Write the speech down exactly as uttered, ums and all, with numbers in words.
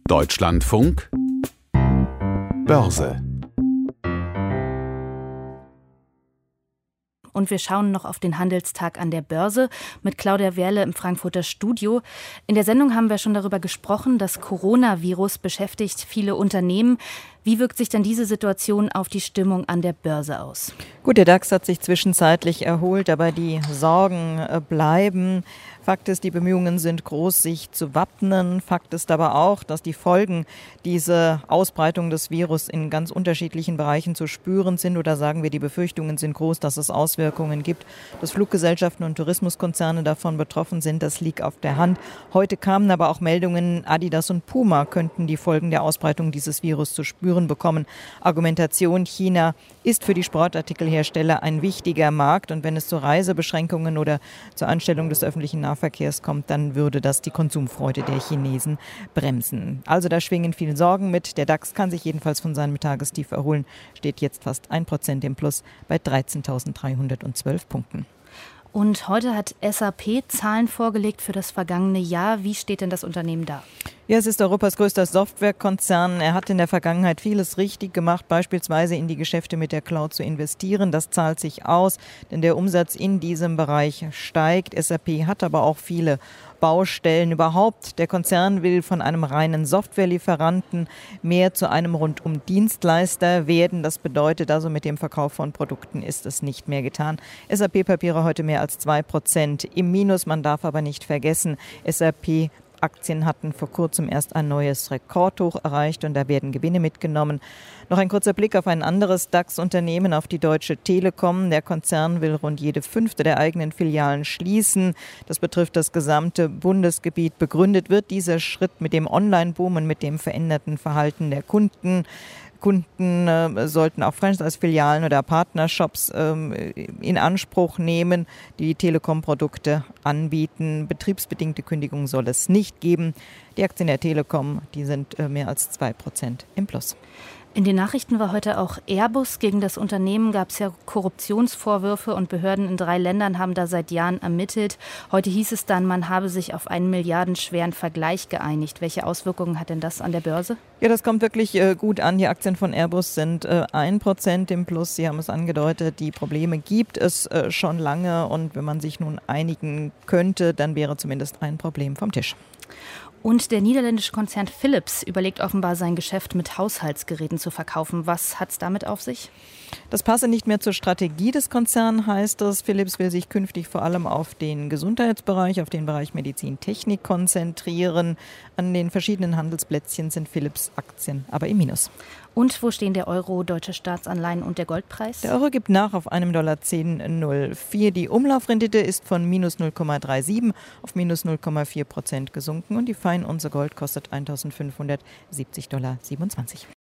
Deutschlandfunk Börse. Und wir schauen noch auf den Handelstag an der Börse mit Claudia Werle im Frankfurter Studio. In der Sendung haben wir schon darüber gesprochen, das Coronavirus beschäftigt viele Unternehmen. Wie wirkt sich denn diese Situation auf die Stimmung an der Börse aus? Gut, der DAX hat sich zwischenzeitlich erholt, aber die Sorgen bleiben. Fakt ist, die Bemühungen sind groß, sich zu wappnen. Fakt ist aber auch, dass die Folgen dieser Ausbreitung des Virus in ganz unterschiedlichen Bereichen zu spüren sind. Oder sagen wir, die Befürchtungen sind groß, dass es Auswirkungen gibt, dass Fluggesellschaften und Tourismuskonzerne davon betroffen sind. Das liegt auf der Hand. Heute kamen aber auch Meldungen, Adidas und Puma könnten die Folgen der Ausbreitung dieses Virus zu spüren bekommen. Argumentation: China ist für die Sportartikelhersteller ein wichtiger Markt, und wenn es zu Reisebeschränkungen oder zur Einstellung des öffentlichen Nahverkehrs kommt, dann würde das die Konsumfreude der Chinesen bremsen. Also da schwingen viele Sorgen mit. Der DAX kann sich jedenfalls von seinem Tagestief erholen, steht jetzt fast ein Prozent im Plus bei dreizehntausenddreihundertzwölf Punkten. Und heute hat S A P Zahlen vorgelegt für das vergangene Jahr. Wie steht denn das Unternehmen da? Ja, es ist Europas größter Softwarekonzern. Er hat in der Vergangenheit vieles richtig gemacht, beispielsweise in die Geschäfte mit der Cloud zu investieren. Das zahlt sich aus, denn der Umsatz in diesem Bereich steigt. S A P hat aber auch viele Baustellen. Überhaupt, der Konzern will von einem reinen Softwarelieferanten mehr zu einem Rundum-Dienstleister werden. Das bedeutet also, mit dem Verkauf von Produkten ist es nicht mehr getan. S A P-Papiere heute mehr als zwei Prozent im Minus. Man darf aber nicht vergessen, S A P Aktien hatten vor kurzem erst ein neues Rekordhoch erreicht, und da werden Gewinne mitgenommen. Noch ein kurzer Blick auf ein anderes DAX-Unternehmen, auf die Deutsche Telekom. Der Konzern will rund jede fünfte der eigenen Filialen schließen. Das betrifft das gesamte Bundesgebiet. Begründet wird dieser Schritt mit dem Online-Boom und mit dem veränderten Verhalten der Kunden. Kunden äh, sollten auch Franchise-Filialen oder Partnershops ähm, in Anspruch nehmen, die Telekom-Produkte anbieten. Betriebsbedingte Kündigungen soll es nicht geben. Die Aktien der Telekom, die sind äh, mehr als zwei Prozent im Plus. In den Nachrichten war heute auch Airbus. Gegen das Unternehmen gab es ja Korruptionsvorwürfe, und Behörden in drei Ländern haben da seit Jahren ermittelt. Heute hieß es dann, man habe sich auf einen milliardenschweren Vergleich geeinigt. Welche Auswirkungen hat denn das an der Börse? Ja, das kommt wirklich äh, gut an. Die Aktien von Airbus sind äh, ein Prozent im Plus. Sie haben es angedeutet, die Probleme gibt es äh, schon lange, und wenn man sich nun einigen könnte, dann wäre zumindest ein Problem vom Tisch. Und der niederländische Konzern Philips überlegt offenbar, sein Geschäft mit Haushaltsgeräten zu verkaufen. Was hat es damit auf sich? Das passe nicht mehr zur Strategie des Konzerns, heißt es. Philips will sich künftig vor allem auf den Gesundheitsbereich, auf den Bereich Medizintechnik konzentrieren. An den verschiedenen Handelsplätzchen sind Philips-Aktien aber im Minus. Und wo stehen der Euro, deutsche Staatsanleihen und der Goldpreis? Der Euro gibt nach auf einem Dollar zehn Komma null vier. Die Umlaufrendite ist von minus null Komma siebenunddreißig auf minus null Komma vier Prozent gesunken, und die Feinunze Gold kostet eintausendfünfhundertsiebzig Komma siebenundzwanzig Dollar.